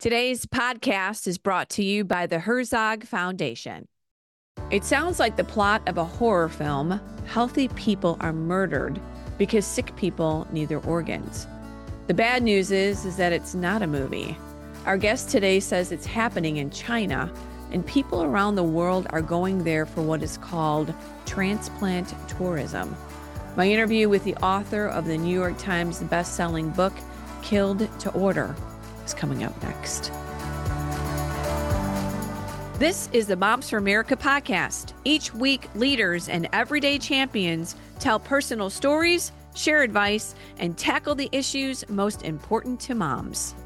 Today's podcast is brought to you by the Herzog Foundation. It sounds like the plot of a horror film. Healthy people are murdered because sick people need their organs. The bad news is that it's not a movie. Our guest today says it's happening in China, and people around the world are going there for what is called transplant tourism. My interview with the author of the New York Times best-selling book, Killed to Order, is coming up next. This is the Moms for America podcast. Each week, leaders and everyday champions tell personal stories, share advice, and tackle the issues most important to moms.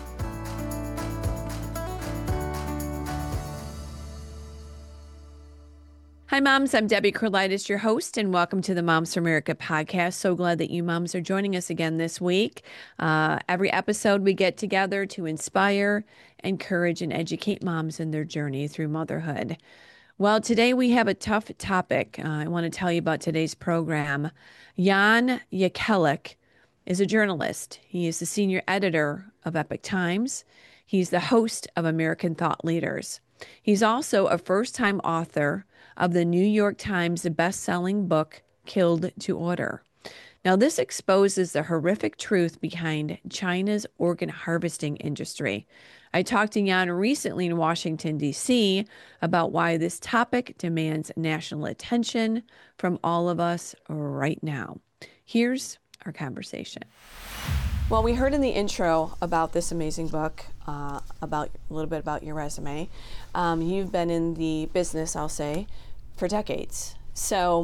Hi, moms. I'm Debbie Carlitis, your host, and welcome to the Moms for America podcast. So glad that you moms are joining us again this week. Every episode, we get together to inspire, encourage, and educate moms in their journey through motherhood. Well, today we have a tough topic. I want to tell you about today's program. Jan Jekielek is a journalist. He is the senior editor of Epoch Times. He's the host of American Thought Leaders. He's also a first-time author of the New York Times best-selling book, Killed to Order. Now, this exposes the horrific truth behind China's organ harvesting industry. I talked to Jan recently in Washington, D.C. about why this topic demands national attention from all of us right now. Here's our conversation. Well, we heard in the intro about this amazing book, about a little bit about your resume. You've been in the business, I'll say, for decades. So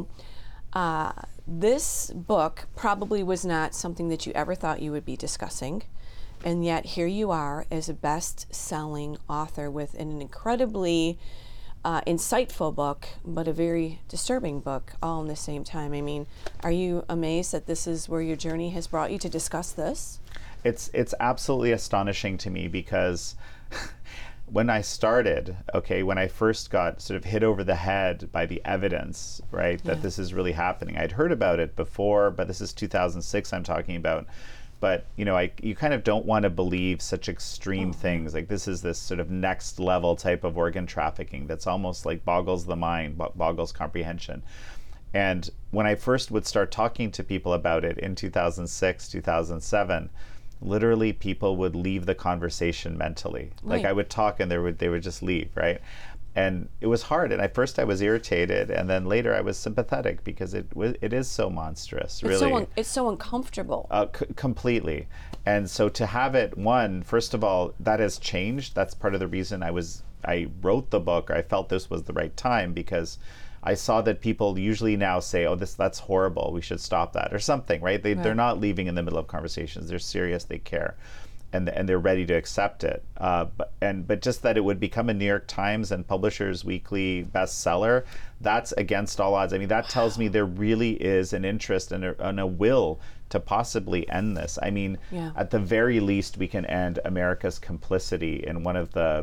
this book probably was not something that you ever thought you would be discussing. And yet here you are as a best-selling author with an incredibly insightful book, but a very disturbing book all in the same time. I mean, are you amazed that this is where your journey has brought you to discuss this? It's absolutely astonishing to me because when I started, when I first got sort of hit over the head by the evidence, right, that this is really happening. I'd heard about it before, but this is 2006 I'm talking about. But, you kind of don't want to believe such extreme things. Like this is this sort of next level type of organ trafficking that's almost like boggles the mind, boggles comprehension. And when I first would start talking to people about it in 2006, 2007, literally people would leave the conversation mentally. Right. Like I would talk and they would just leave, right? And it was hard. And at first I was irritated, and then later I was sympathetic because it is so monstrous, really. It's so uncomfortable. Completely. And so to have it, first of all, that has changed. That's part of the reason I wrote the book. I felt this was the right time because I saw that people usually now say, that's horrible, we should stop that, or something, right? They're not leaving in the middle of conversations. They're serious, they care. And they're ready to accept it. But just that it would become a New York Times and Publishers Weekly bestseller, that's against all odds. I mean, that tells me there really is an interest and a will to possibly end this. I mean, at the very least, we can end America's complicity in one of the,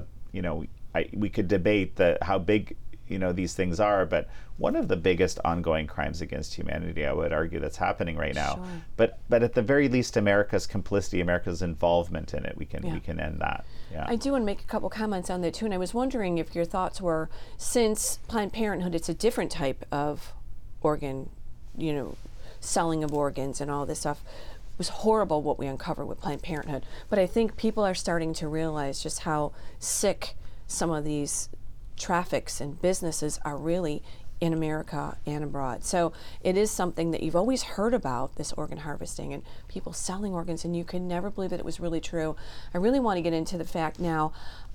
we could debate how big these things are, but one of the biggest ongoing crimes against humanity, I would argue, that's happening right now. Sure. But at the very least, America's complicity, America's involvement in it, we can end that. Yeah. I do want to make a couple comments on that too, and I was wondering if your thoughts were, since Planned Parenthood, it's a different type of organ, selling of organs and all this stuff. It was horrible what we uncovered with Planned Parenthood, but I think people are starting to realize just how sick some of these traffics and businesses are really in America and abroad. So it is something that you've always heard about, this organ harvesting and people selling organs, and you could never believe that it was really true. I really want to get into the fact now.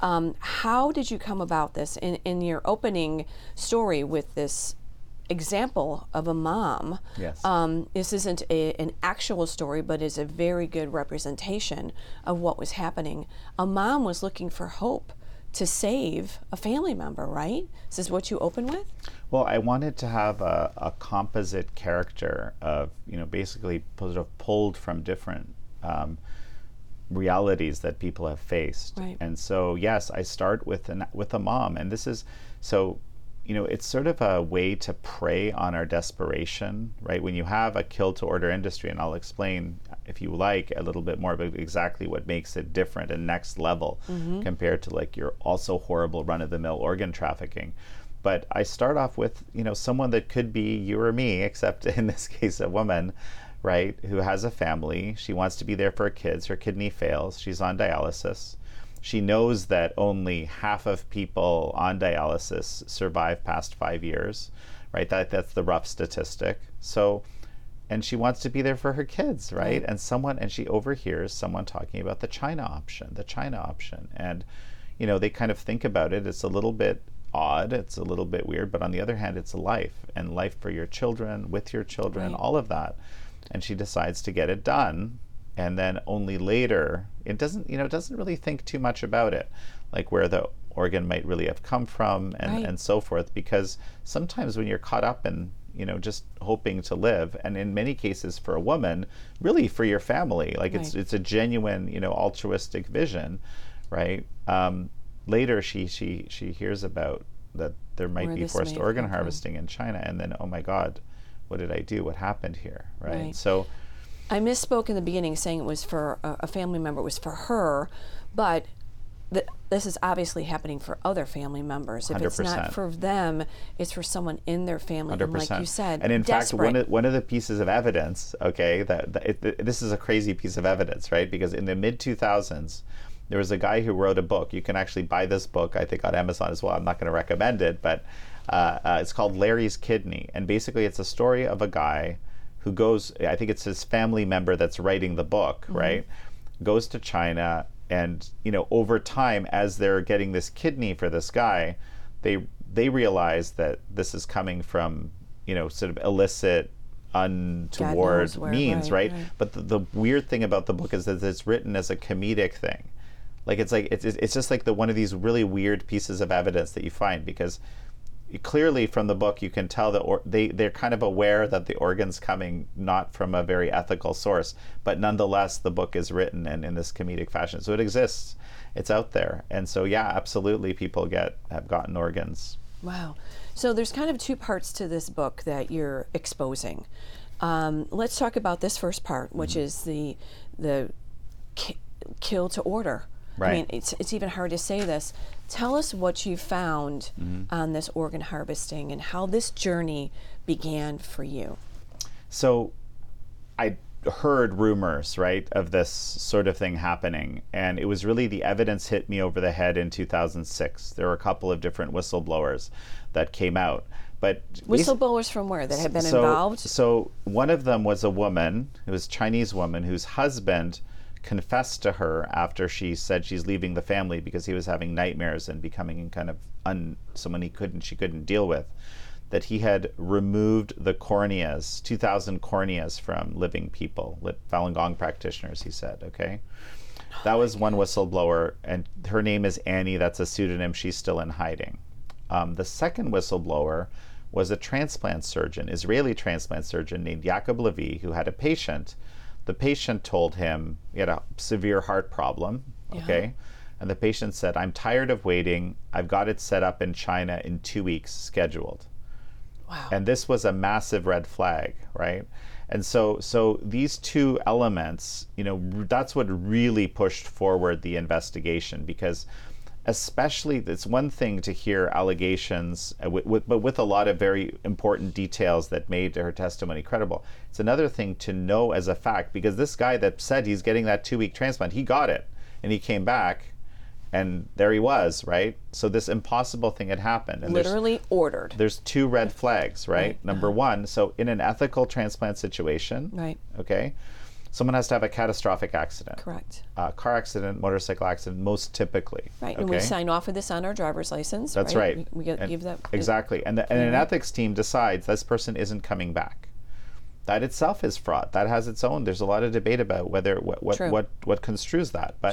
How did you come about this? In your opening story with this example of a mom, this isn't an actual story, but is a very good representation of what was happening. A mom was looking for hope to save a family member, right? Is this what you open with? Well, I wanted to have a composite character of, basically sort of pulled from different realities that people have faced. Right. And so, yes, I start with a mom. And this is, so it's sort of a way to prey on our desperation, right? When you have a kill to order industry, and I'll explain, if you like, a little bit more about exactly what makes it different and next level compared to like your also horrible run-of-the-mill organ trafficking. But I start off with, someone that could be you or me, except in this case, a woman, right, who has a family. She wants to be there for her kids. Her kidney fails. She's on dialysis. She knows that only half of people on dialysis survive past 5 years, right? That's the rough statistic. So, and she wants to be there for her kids, right? And she overhears someone talking about the China option. And, they kind of think about it. It's a little bit odd. It's a little bit weird. But on the other hand, it's life, and life for your children, with your children, all of that. And she decides to get it done. And then only later, it doesn't really think too much about it, like where the organ might really have come from and so forth, because sometimes when you're caught up in, just hoping to live, and in many cases for a woman, really for your family, like it's a genuine, altruistic vision, right? Later she hears about that there might be forced organ harvesting in China, and then, oh my God, what did I do? What happened here, right? So I misspoke in the beginning saying it was for a family member. It was for her, but this is obviously happening for other family members. If 100%. It's not for them, it's for someone in their family. 100%. And like you said, and in desperate. fact, one of the pieces of evidence, this is a crazy piece of evidence, right? Because in the mid-2000s, there was a guy who wrote a book. You can actually buy this book, I think, on Amazon as well. I'm not going to recommend it, but it's called Larry's Kidney. And basically, it's a story of a guy who goes, I think it's his family member that's writing the book, right? Goes to China, and, over time, as they're getting this kidney for this guy, they realize that this is coming from, sort of illicit, untoward means, right? But the weird thing about the book is that it's written as a comedic thing. It's just like one of these really weird pieces of evidence that you find, because clearly from the book you can tell that they're kind of aware that the organ's coming not from a very ethical source, but nonetheless the book is written in this comedic fashion. So it exists, it's out there, and so absolutely people have gotten organs. Wow. So there's kind of two parts to this book that you're exposing. Let's talk about this first part, which is the kill to order. Right. I mean, it's even hard to say this. Tell us what you found on this organ harvesting and how this journey began for you. So I heard rumors, right, of this sort of thing happening, and it was really the evidence hit me over the head in 2006. There were a couple of different whistleblowers that came out. But whistleblowers from where that had been involved? So one of them was a woman, it was a Chinese woman, whose husband confessed to her after she said she's leaving the family because he was having nightmares and becoming kind of someone she couldn't deal with, that he had removed the corneas, 2,000 corneas from living people, Falun Gong practitioners, he said, okay? That was one whistleblower, and her name is Annie. That's a pseudonym. She's still in hiding. The second whistleblower was a transplant surgeon, Israeli transplant surgeon named Yaakov Levy, who had a patient. The patient told him he had a severe heart problem, okay? And the patient said, I'm tired of waiting. I've got it set up in China in 2 weeks, scheduled. Wow. And this was a massive red flag, right? And so these two elements, that's what really pushed forward the investigation, because especially, it's one thing to hear allegations, but with a lot of very important details that made her testimony credible. It's another thing to know as a fact, because this guy that said he's getting that 2-week transplant, he got it, and he came back, and there he was, right? So this impossible thing had happened. And literally ordered. There's two red flags, right? Number one, so in an ethical transplant situation, okay, someone has to have a catastrophic accident. Correct. Car accident, motorcycle accident, most typically. Right, okay? And we sign off of this on our driver's license. That's right. We give that. Exactly. And an ethics team decides this person isn't coming back. That itself is fraud. That has its own. There's a lot of debate about whether what construes that. But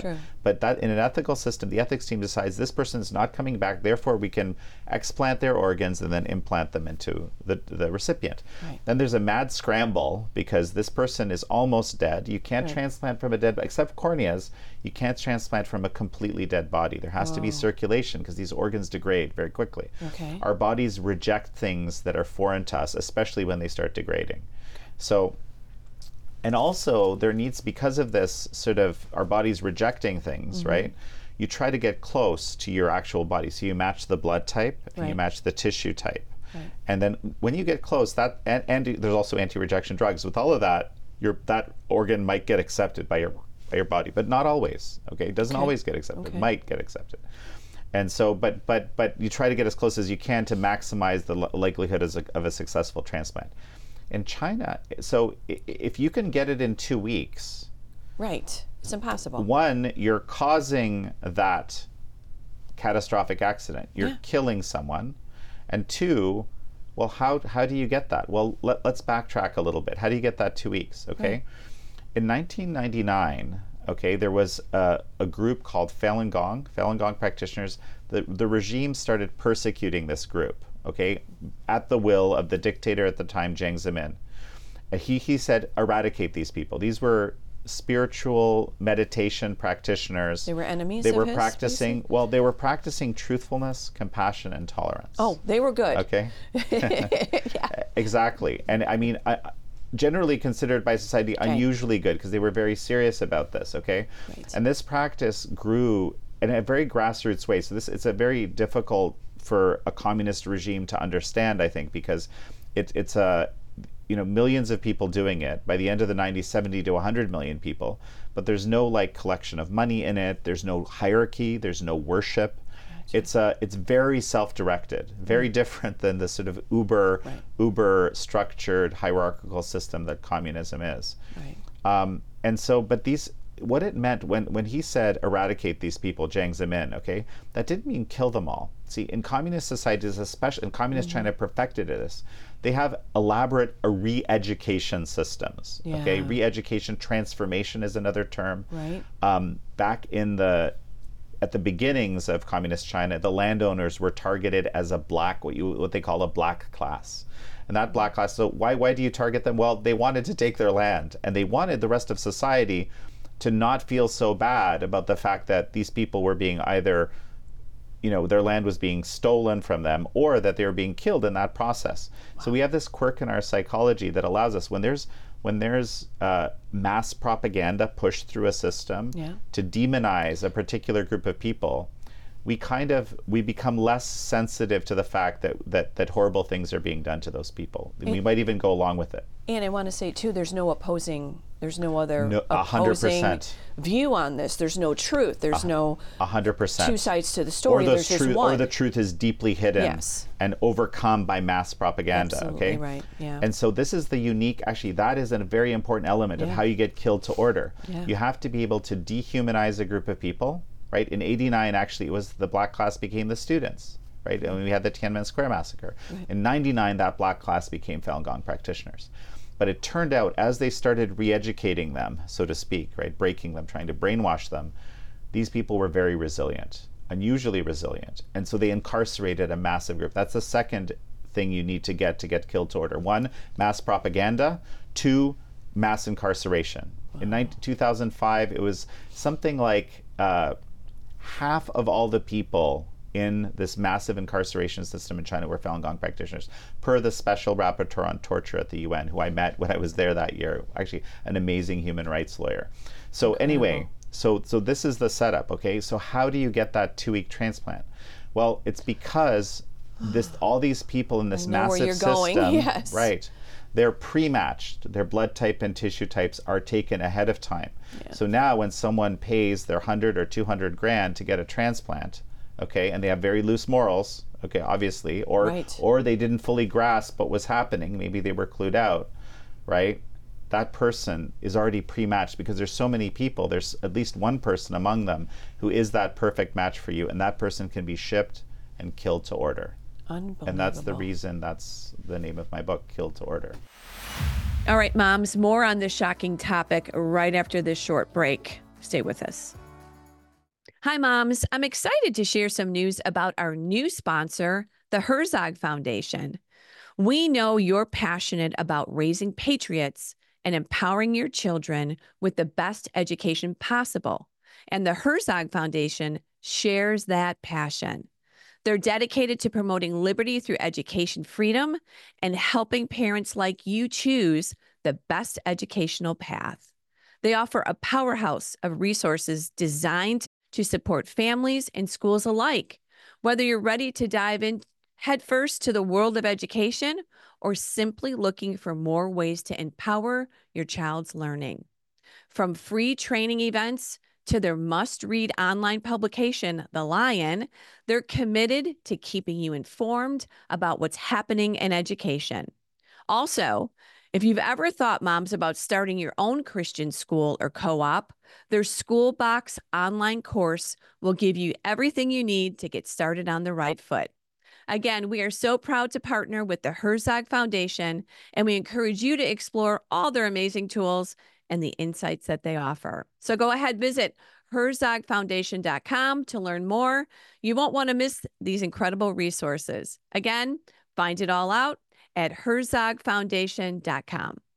but that in an ethical system, the ethics team decides this person is not coming back, therefore we can explant their organs and then implant them into the recipient. Right. Then there's a mad scramble because this person is almost dead. You can't transplant from a dead, except corneas, you can't transplant from a completely dead body. There has to be circulation because these organs degrade very quickly. Okay. Our bodies reject things that are foreign to us, especially when they start degrading. So, and also there needs, because of this sort of our bodies rejecting things, right? You try to get close to your actual body. So you match the blood type and you match the tissue type. Right. And then when you get close, that and there's also anti-rejection drugs. With all of that, that organ might get accepted by your body, but not always. Okay, it doesn't always get accepted. Okay. Might get accepted. And so, but you try to get as close as you can to maximize the likelihood of a successful transplant. In China, so if you can get it in 2 weeks, Right. It's impossible. one, you're causing that catastrophic accident. You're killing someone. And two, well, how do you get that? Well, let's backtrack a little bit. How do you get that 2 weeks? Okay. Right. In 1999, okay, there was a group called Falun Gong practitioners. The regime started persecuting this group, okay, at the will of the dictator at the time, Jiang Zemin. He said, eradicate these people. These were spiritual meditation practitioners. They were enemies They of were his, practicing, well, they were practicing truthfulness, compassion, and tolerance. Oh, they were good. Okay. Exactly. And I mean, generally considered by society unusually good because they were very serious about this, okay? Right. And this practice grew in a very grassroots way. So it's a very difficult for a communist regime to understand, I think, because it's a, millions of people doing it. By the end of the 90s, 70 to 100 million people. But there's no collection of money in it. There's no hierarchy. There's no worship. Gotcha. It's very self-directed, very different than the sort of uber structured hierarchical system that communism is. Right. And so, but what it meant when he said eradicate these people, Jiang Zemin, okay, that didn't mean kill them all. See, in communist societies, especially in communist China, perfected this. They have elaborate re-education systems. Yeah. Okay, re-education, transformation is another term. Right. Back at the beginnings of communist China, the landowners were targeted as a what they call a black class. And that black class, so why do you target them? Well, they wanted to take their land, and they wanted the rest of society to not feel so bad about the fact that these people were being either, their land was being stolen from them or that they were being killed in that process. Wow. So we have this quirk in our psychology that allows us, when there's mass propaganda pushed through a system to demonize a particular group of people, we become less sensitive to the fact that horrible things are being done to those people. We might even go along with it. And I want to say too, there's no other 100%. opposing view on this. There's no truth. There's no 100% two sides to the story. There's just one. Or the truth is deeply hidden and overcome by mass propaganda. Absolutely okay, right. Yeah. And so this is the unique. Actually, that is a very important element of how you get killed to order. Yeah. You have to be able to dehumanize a group of people. Right. In '89, actually, it was the black class became the students. Right. And we had the Tiananmen Square massacre. Right. In '99, that black class became Falun Gong practitioners. But it turned out, as they started re-educating them, so to speak, right, breaking them, trying to brainwash them, these people were very resilient, unusually resilient. And so they incarcerated a massive group. That's the second thing you need to get killed to order. One, mass propaganda. Two, mass incarceration. Wow. In 2005, it was something like half of all the people in this massive incarceration system in China were Falun Gong practitioners, per the Special Rapporteur on Torture at the UN, who I met when I was there that year, actually an amazing human rights lawyer. So anyway, so this is the setup, okay? So how do you get that 2-week transplant? Well, it's because all these people in this massive system, right, they're pre-matched. Their blood type and tissue types are taken ahead of time. Yeah. So now when someone pays their 100 or 200 grand to get a transplant, okay, and they have very loose morals, okay, obviously, or they didn't fully grasp what was happening, maybe they were clued out, right? That person is already pre-matched because there's so many people, there's at least one person among them who is that perfect match for you, and that person can be shipped and killed to order. Unbelievable. And that's the reason, that's the name of my book, Killed to Order. All right, moms, more on this shocking topic right after this short break. Stay with us. Hi, moms. I'm excited to share some news about our new sponsor, the Herzog Foundation. We know you're passionate about raising patriots and empowering your children with the best education possible. And the Herzog Foundation shares that passion. They're dedicated to promoting liberty through education freedom and helping parents like you choose the best educational path. They offer a powerhouse of resources designed to support families and schools alike. Whether you're ready to dive in headfirst to the world of education or simply looking for more ways to empower your child's learning. From free training events to their must read online publication, The Lion, they're committed to keeping you informed about what's happening in education. Also, if you've ever thought, moms, about starting your own Christian school or co op, their School Box online course will give you everything you need to get started on the right foot. Again, we are so proud to partner with the Herzog Foundation, and we encourage you to explore all their amazing tools and the insights that they offer. So go ahead, visit herzogfoundation.com to learn more. You won't want to miss these incredible resources. Again, find it all out at herzogfoundation.com.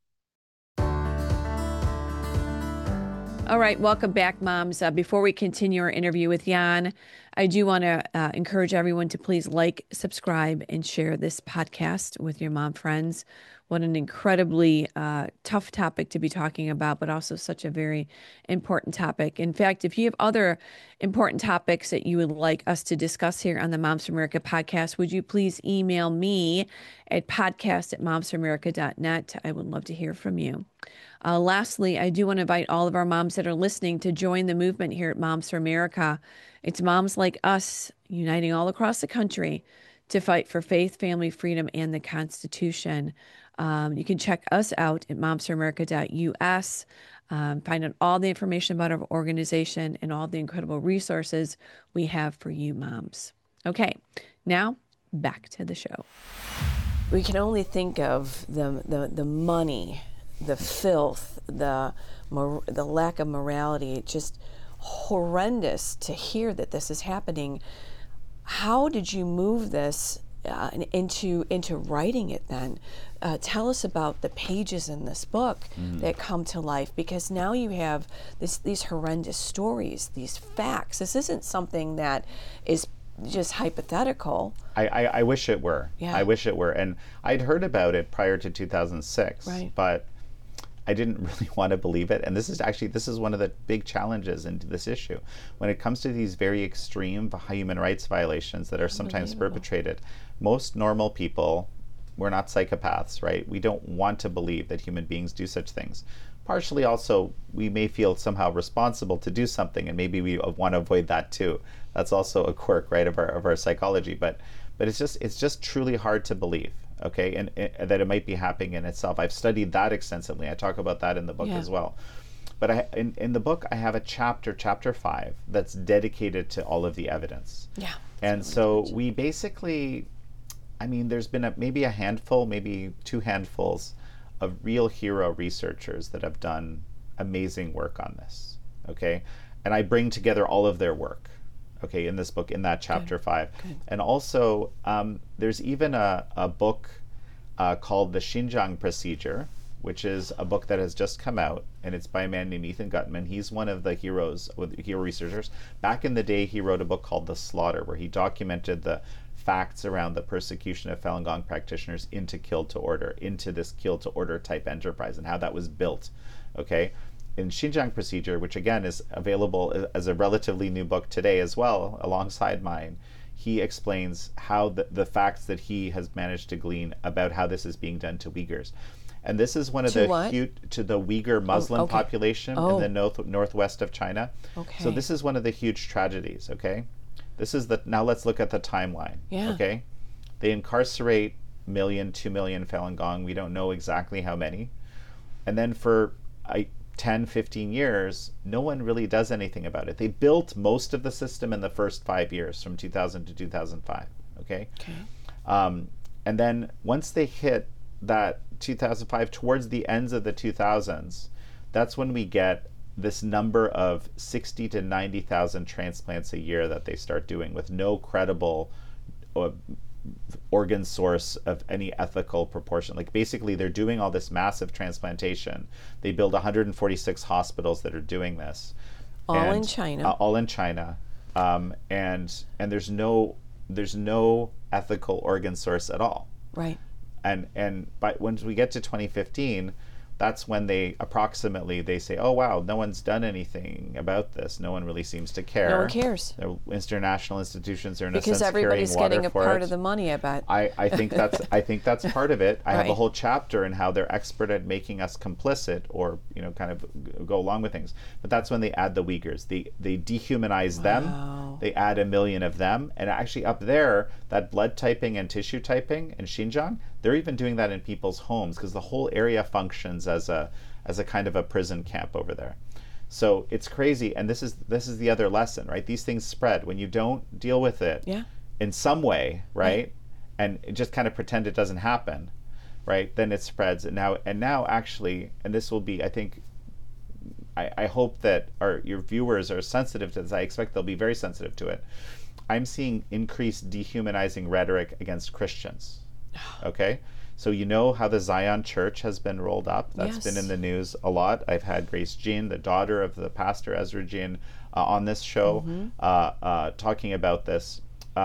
All right, welcome back, moms. Before we continue our interview with Jan, I do want to encourage everyone to please like, subscribe, and share this podcast with your mom friends. What an incredibly tough topic to be talking about, but also such a very important topic. In fact, if you have other important topics that you would like us to discuss here on the Moms for America podcast, would you please email me at podcast@momsforamerica.net. I would love to hear from you. Lastly, I do want to invite all of our moms that are listening to join the movement here at Moms for America. It's moms like us uniting all across the country to fight for faith, family, freedom, and the Constitution. You can check us out at momsforamerica.us. Find out all the information about our organization and all the incredible resources we have for you moms. Okay, now back to the show. We can only think of the money, the filth, the lack of morality. It's just horrendous to hear that this is happening. How did you move this into writing it then? Tell us about the pages in this book that come to life, because now you have these horrendous stories, these facts. This isn't something that is just hypothetical. I wish it were. Yeah. I wish it were. And I'd heard about it prior to 2006, right, but I didn't really want to believe it. And this is one of the big challenges into this issue. When it comes to these very extreme human rights violations that are sometimes perpetrated, most normal people, we're not psychopaths, right? We don't want to believe that human beings do such things. Partially also, we may feel somehow responsible to do something, and maybe we want to avoid that too. That's also a quirk, right, of our psychology. But it's just truly hard to believe, okay, and that it might be happening in itself. I've studied that extensively. I talk about that in the book as well. But in the book, I have a chapter 5, that's dedicated to all of the evidence. Yeah. And so we basically, there's been maybe a handful, maybe 2 handfuls of real hero researchers that have done amazing work on this, okay? And I bring together all of their work, okay, in this book, in that chapter 5. Good. And also, there's even a book called The Xinjiang Procedure, which is a book that has just come out, and it's by a man named Ethan Gutmann. He's one of the hero researchers. Back in the day, he wrote a book called The Slaughter, where he documented the facts around the persecution of Falun Gong practitioners into this kill to order type enterprise, and how that was built, okay? In Xinjiang Procedure, which again is available as a relatively new book today as well, alongside mine, he explains how the facts that he has managed to glean about how this is being done to Uyghurs. And this is one of to the Uyghur Muslim population in the northwest of China. Okay. So this is one of the huge tragedies, okay? Now let's look at the timeline, okay? They incarcerate 1 million, 2 million Falun Gong. We don't know exactly how many. And then for 10, 15 years, no one really does anything about it. They built most of the system in the first 5 years, from 2000 to 2005, okay? And then once they hit that 2005, towards the ends of the 2000s, that's when we get this number of 60 to 90,000 transplants a year that they start doing with no credible organ source of any ethical proportion. Like basically they're doing all this massive transplantation. They build 146 hospitals that are doing this. All in China. All in China. And there's no ethical organ source at all. Right. And but once we get to 2015, that's when they say, oh wow, no one's done anything about this. No one really seems to care. No one cares. The international institutions are in because a sense everybody's carrying getting water a for part it. of the money, I bet. I think that's part of it. I have a Right. whole chapter in how they're expert at making us complicit, or kind of go along with things. But that's when they add the Uyghurs. They dehumanize them. They add 1 million of them, and actually up there, that blood typing and tissue typing in Xinjiang, they're even doing that in people's homes because the whole area functions as a kind of a prison camp over there. So it's crazy, and this is the other lesson, right? These things spread when you don't deal with it in some way, right? And just kind of pretend it doesn't happen, right? Then it spreads, and now actually, and this will be, I think, I hope that your viewers are sensitive to this. I expect they'll be very sensitive to it. I'm seeing increased dehumanizing rhetoric against Christians. Okay? So you know how the Zion Church has been rolled up? That's been in the news a lot. I've had Grace Jean, the daughter of the pastor Ezra Jean, on this show talking about this.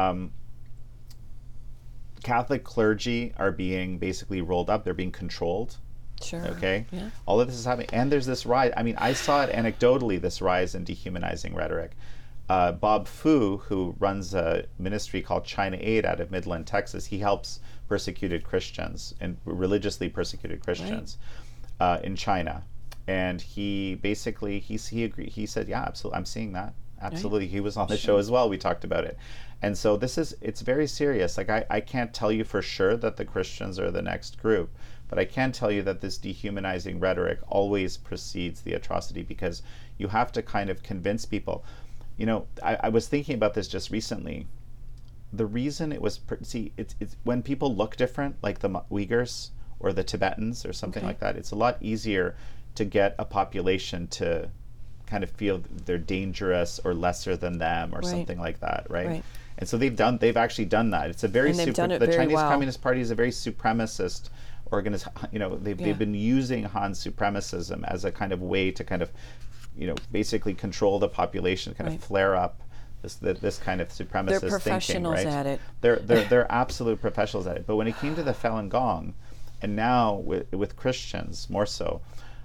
Catholic clergy are being basically rolled up. They're being controlled. Sure. Okay? Yeah. All of this is happening. And there's this rise. I mean, I saw it anecdotally, this rise in dehumanizing rhetoric. Bob Fu, who runs a ministry called China Aid out of Midland, Texas, he helps persecuted Christians and religiously persecuted Christians in China. And he basically, he agreed. He said, yeah, absolutely, I'm seeing that. Absolutely. Right. He was on the show as well. We talked about it. And so it's very serious. Like I can't tell you for sure that the Christians are the next group, but I can tell you that this dehumanizing rhetoric always precedes the atrocity, because you have to kind of convince people. I was thinking about this just recently. The reason it was, it's when people look different, like the Uyghurs or the Tibetans or something like that, it's a lot easier to get a population to kind of feel they're dangerous or lesser than them or something like that, right? And so they've actually done that. It's a very the Chinese Communist Party is a very supremacist organization. They've been using Han supremacism as a kind of way to kind of basically control the population, kind of flare up this kind of supremacist thinking. They're professionals at it. They're absolute professionals at it. But when it came to the Falun Gong, and now with Christians more so,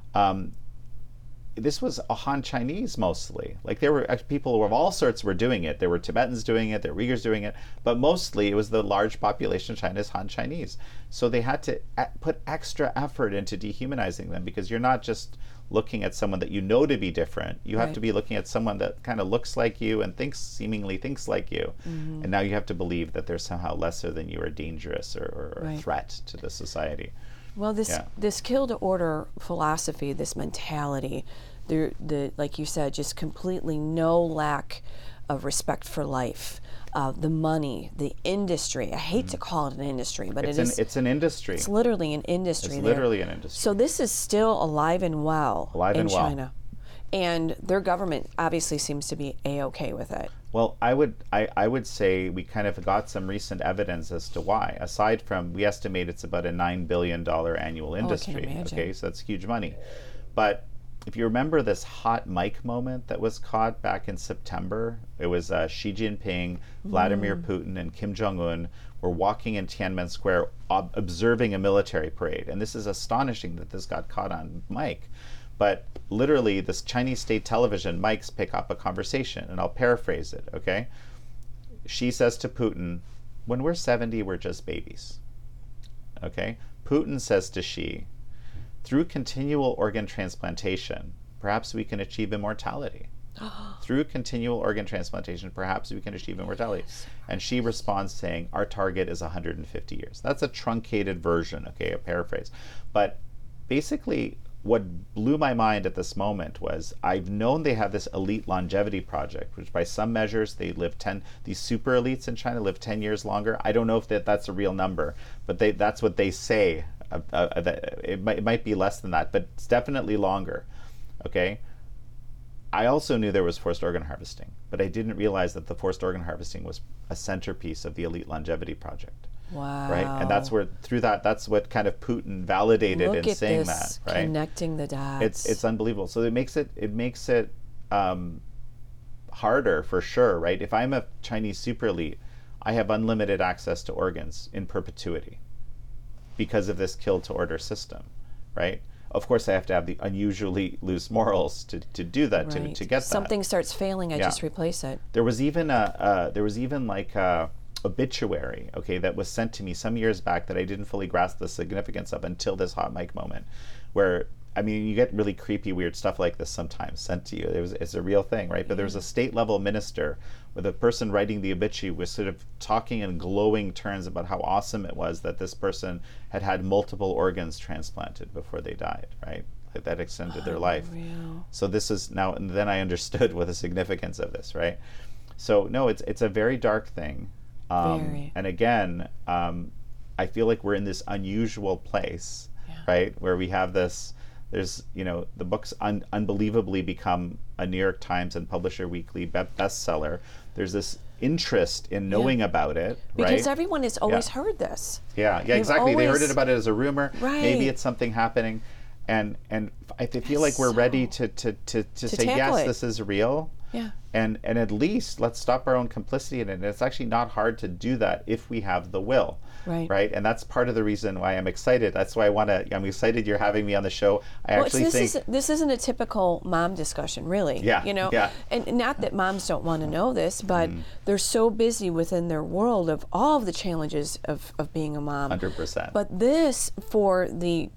this was a Han Chinese mostly. Like there were people of all sorts were doing it. There were Tibetans doing it, there were Uyghurs doing it, but mostly it was the large population of China is Han Chinese. So they had to put extra effort into dehumanizing them, because you're not just looking at someone that you know to be different. You have to be looking at someone that kind of looks like you and seemingly thinks like you. Mm-hmm. And now you have to believe that they're somehow lesser than you, or dangerous, or a threat to the society. Well, this kill to order philosophy, this mentality, the like you said, just completely no lack of respect for life, the money, the industry. I hate to call it an industry, but it's an industry. It's literally an industry. It's literally an industry. So this is still alive and well in China. And their government obviously seems to be A-okay with it. Well, I would say we kind of got some recent evidence as to why. Aside from, we estimate it's about a $9 billion annual industry. I can imagine. Okay, so that's huge money. But if you remember this hot mic moment that was caught back in September, it was Xi Jinping, Vladimir Putin, and Kim Jong-un were walking in Tiananmen Square observing a military parade. And this is astonishing that this got caught on mic. But literally, this Chinese state television mics pick up a conversation, and I'll paraphrase it, okay? Xi says to Putin, when we're 70, we're just babies, okay? Putin says to Xi, through continual organ transplantation, perhaps we can achieve immortality. Through continual organ transplantation, perhaps we can achieve immortality. And Xi responds saying, our target is 150 years. That's a truncated version, okay, a paraphrase. But basically, what blew my mind at this moment was, I've known they have this elite longevity project, which by some measures they live these super elites in China live 10 years longer. I don't know if that's a real number, but that's what they say. It might be less than that, but it's definitely longer. Okay, I also knew there was forced organ harvesting, but I didn't realize that the forced organ harvesting was a centerpiece of the Elite Longevity Project. Wow. Right? And that's where, through that, that's what kind of Putin validated Look in at saying this, that. Right? connecting the dots. It's unbelievable. So it makes it harder for sure, right? If I'm a Chinese super elite, I have unlimited access to organs in perpetuity because of this kill to order system, right? Of course, I have to have the unusually loose morals to do that, right. to get Something that. starts failing, I just replace it. There was even like a obituary, okay, that was sent to me some years back that I didn't fully grasp the significance of until this hot mic moment, where, I mean, you get really creepy, weird stuff like this sometimes sent to you. It's a real thing, right? But there was a state level minister where the person writing the obituary was sort of talking in glowing terms about how awesome it was that this person had had multiple organs transplanted before they died, right? That extended their life. So this is now, and then I understood what the significance of this, right? So no, it's a very dark thing. Very. And again, I feel like we're in this unusual place, right? Where we have this, there's, the book's unbelievably become a New York Times and Publisher Weekly bestseller. There's this interest in knowing about it, right? Because everyone has always heard this. Yeah, exactly. They heard it about it as a rumor. Right. Maybe it's something happening. And I feel like we're ready to say, yes, this is real. Yeah. And at least let's stop our own complicity in it. And it's actually not hard to do that if we have the will. Right. And that's part of the reason why I'm excited. That's why I'm excited you're having me on the show. This isn't a typical mom discussion, really. Yeah. And not that moms don't want to know this, but they're so busy within their world of all of the challenges of being a mom. 100%. But this, for the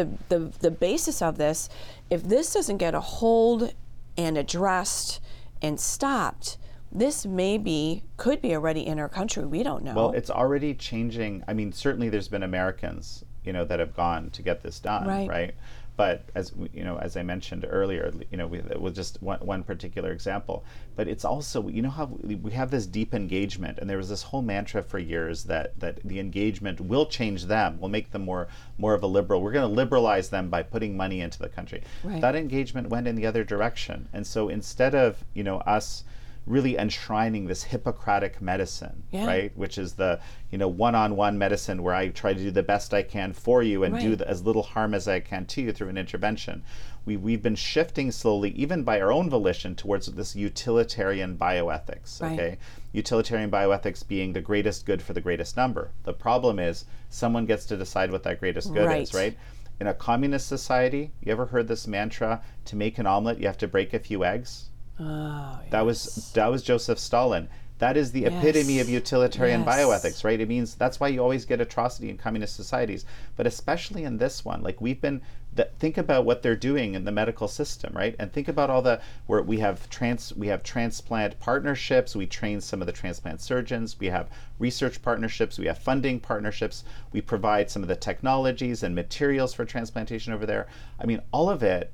basis of this, if this doesn't get a hold and addressed and stopped, this could be already in our country. We don't know. Well, it's already changing. I mean, certainly there's been Americans, that have gone to get this done, right? But as I mentioned earlier, with just one particular example. But it's also, how we have this deep engagement, and there was this whole mantra for years that the engagement will change them, will make them more of a liberal. We're going to liberalize them by putting money into the country. Right. That engagement went in the other direction, and so instead of us really enshrining this Hippocratic medicine, right? Which is the, one-on-one medicine where I try to do the best I can for you and do as little harm as I can to you through an intervention. We've been shifting slowly, even by our own volition, towards this utilitarian bioethics, okay? Utilitarian bioethics being the greatest good for the greatest number. The problem is someone gets to decide what that greatest good is, right? In a communist society, you ever heard this mantra, to make an omelet, you have to break a few eggs? Oh, yes. That was Joseph Stalin. That is the epitome of utilitarian bioethics, right? It means that's why you always get atrocity in communist societies, but especially in this one. Like think about what they're doing in the medical system, right? And think about where we have transplant partnerships. We train some of the transplant surgeons. We have research partnerships. We have funding partnerships. We provide some of the technologies and materials for transplantation over there. I mean, all of it.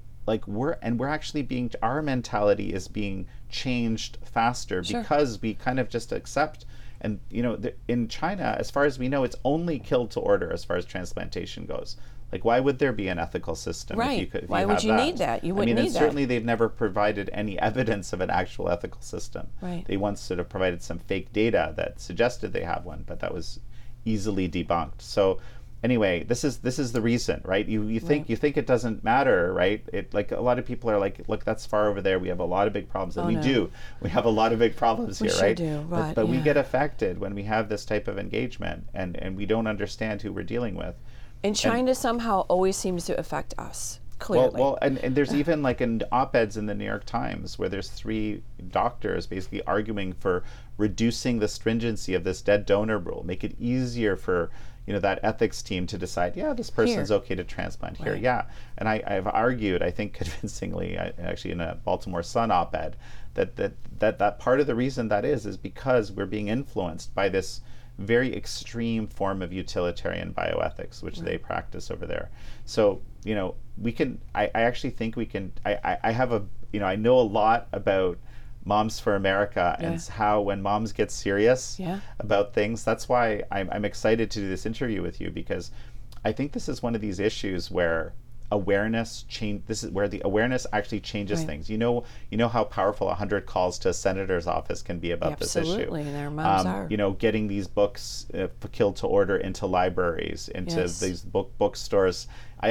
Our mentality is being changed faster because we kind of just accept. And in China, as far as we know, it's only killed to order as far as transplantation goes. Like, why would there be an ethical system? Right. If why would you need that? You wouldn't need that. Certainly they've never provided any evidence of an actual ethical system. Right. They once sort of provided some fake data that suggested they have one, but that was easily debunked. So anyway, this is the reason, right? You think it doesn't matter, right? It, like, a lot of people are like, look, that's far over there. We have a lot of big problems, and we do. We have a lot of big problems here, right? Do, but we get affected when we have this type of engagement, and we don't understand who we're dealing with. And China somehow always seems to affect us. Clearly. Well, and there's even like in op-eds in the New York Times where there's 3 doctors basically arguing for reducing the stringency of this dead donor rule, make it easier for that ethics team to decide, this person's okay to transplant here. Right. And I've argued, I think convincingly, actually in a Baltimore Sun op-ed, that part of the reason that is because we're being influenced by this very extreme form of utilitarian bioethics, which they practice over there. So, we can, I actually think we can, I have I know a lot about Moms for America and how when moms get serious about things, that's why I'm excited to do this interview with you, because I think this is one of these issues where awareness change. This is where the awareness actually changes Right. things. You know how powerful 100 calls to a senator's office can be about this issue. Absolutely, their moms are. Getting these books, Killed to Order, into libraries, into Yes. these bookstores.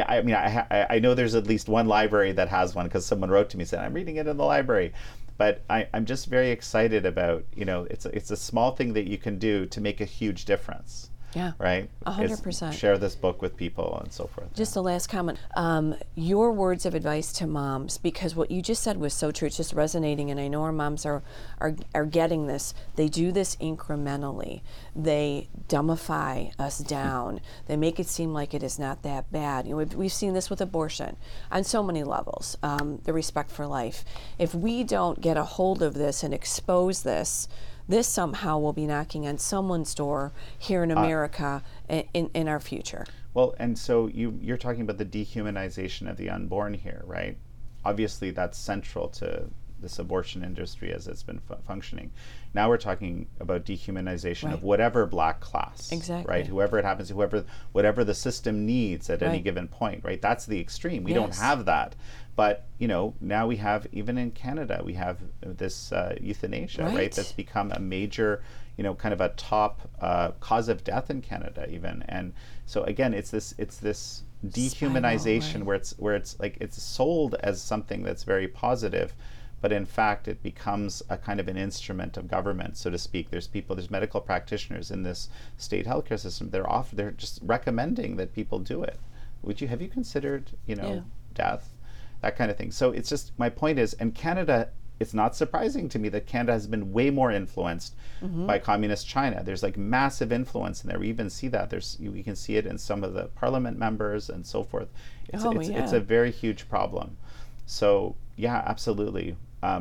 I know there's at least one library that has one, because someone wrote to me and said, I'm reading it in the library. But I'm just very excited about, it's a small thing that you can do to make a huge difference. Yeah. Right? 100%. Share this book with people and so forth. Just the last comment. Your words of advice to moms, because what you just said was so true. It's just resonating, and I know our moms are getting this. They do this incrementally. They dumbify us down. They make it seem like it is not that bad. We've seen this with abortion on so many levels. The respect for life. If we don't get a hold of this and expose this somehow will be knocking on someone's door here in America in our future. Well, and so you're talking about the dehumanization of the unborn here, right? Obviously, that's central to this abortion industry as it's been functioning. Now we're talking about dehumanization of whatever black class, exactly, right? Whoever it happens, whatever the system needs at any given point, right? That's the extreme. We don't have that. But, now we have, even in Canada, we have this euthanasia, right? That's become a major, kind of a top cause of death in Canada even. And so again, it's this dehumanization where it's like it's sold as something that's very positive, but in fact it becomes a kind of an instrument of government, so to speak. There's medical practitioners in this state healthcare system. They're just recommending that people do it. Have you considered, death? That kind of thing. So it's just, my point is, and Canada, it's not surprising to me that Canada has been way more influenced by communist China. There's like massive influence in there. We even see that. We can see it in some of the parliament members and so forth. It's a very huge problem. So yeah, absolutely.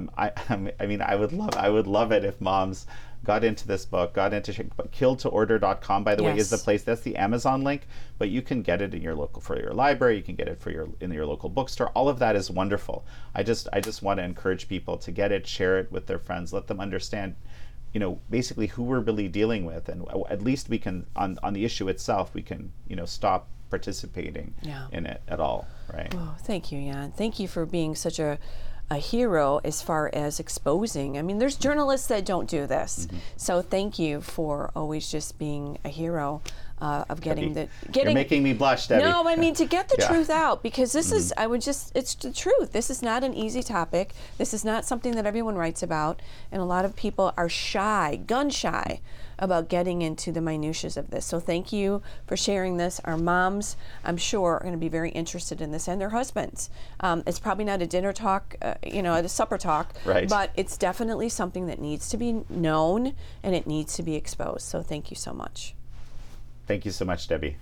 I would love it if moms got into this book, killedtoorder.com, by the way, is the place. That's the Amazon link, but you can get it in your library. You can get it in your local bookstore. All of that is wonderful. I just want to encourage people to get it, share it with their friends, let them understand, basically who we're really dealing with, and at least we can, on the issue itself, we can, stop participating in it at all, right? Oh, thank you, Jan. Thank you for being such a hero as far as exposing. I mean, there's journalists that don't do this. So thank you for always just being a hero of getting You're making me blush, Debbie. No, I mean, to get the truth out, because this is, it's the truth. This is not an easy topic. This is not something that everyone writes about. And a lot of people are gun shy about getting into the minutiae of this. So thank you for sharing this. Our moms, I'm sure, are going to be very interested in this, and their husbands. It's probably not a dinner talk, a supper talk, but it's definitely something that needs to be known and it needs to be exposed. So thank you so much. Thank you so much, Debbie.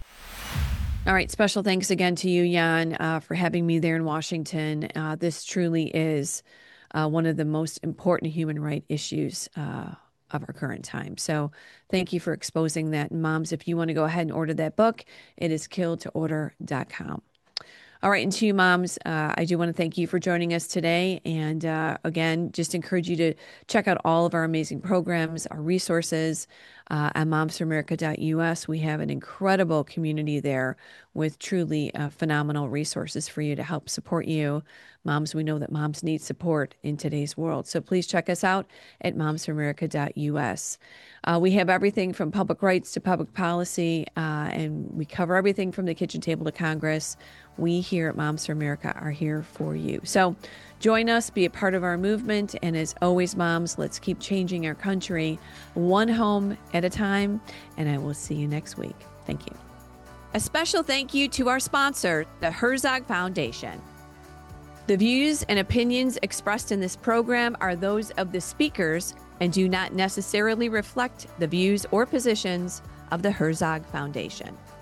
All right. Special thanks again to you, Jan, for having me there in Washington. This truly is one of the most important human rights issues of our current time. So thank you for exposing that. And moms, if you want to go ahead and order that book, it is killedtoorder.com. All right. And to you, moms, I do want to thank you for joining us today. And again, just encourage you to check out all of our amazing programs, our resources at momsforamerica.us. We have an incredible community there with truly phenomenal resources for you to help support you. Moms, we know that moms need support in today's world. So please check us out at momsforamerica.us. We have everything from public rights to public policy, and we cover everything from the kitchen table to Congress. We here at Moms for America are here for you. So join us, be a part of our movement. And as always, moms, let's keep changing our country one home at a time. And I will see you next week. Thank you. A special thank you to our sponsor, the Herzog Foundation. The views and opinions expressed in this program are those of the speakers and do not necessarily reflect the views or positions of the Herzog Foundation.